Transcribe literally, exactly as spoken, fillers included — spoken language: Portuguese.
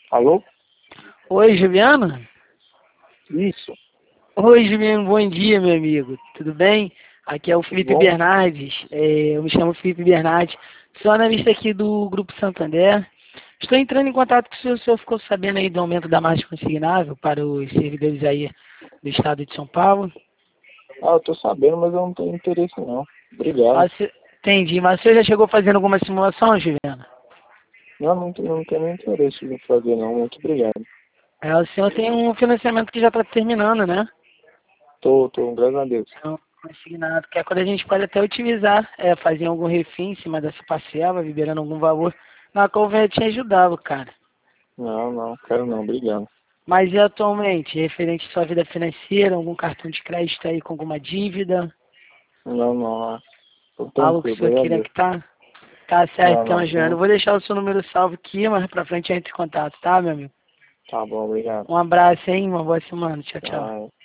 Alô? Oi, Juliano? Isso. Oi, Juliano, bom dia, meu amigo. Tudo bem? Aqui é o Felipe Bom? Bernardes. É, eu me chamo Felipe Bernardes. Sou analista aqui do Grupo Santander. Estou entrando em contato com o senhor. O senhor ficou sabendo aí do aumento da margem consignável para os servidores aí do estado de São Paulo? Ah, eu tô sabendo, mas eu não tenho interesse não. Obrigado. Ah, você- Entendi, mas você já chegou fazendo alguma simulação, Juliano? Não, não tenho, não tenho nem interesse em fazer não. Muito obrigado. É, o senhor tem um financiamento que já está terminando, né? Tô, tô, graças a Deus. Então, consignado, que é quando a gente pode até utilizar, é, fazer algum refim em cima dessa parcela, liberando algum valor, na qual vai te ajudá-lo, cara. Não, não, quero não, obrigado. Mas e atualmente, referente à sua vida financeira, algum cartão de crédito aí com alguma dívida, Não, não, não. Tô algo que tranquilo, o senhor graças a queira Deus. que tá? Tá certo, Não, então, não, Joana. Eu tô... vou deixar o seu número salvo aqui, mas pra frente eu entro em contato, tá, meu amigo? Tá bom, obrigado. Um abraço, hein? Uma boa semana. Tchau, tchau. Tchau.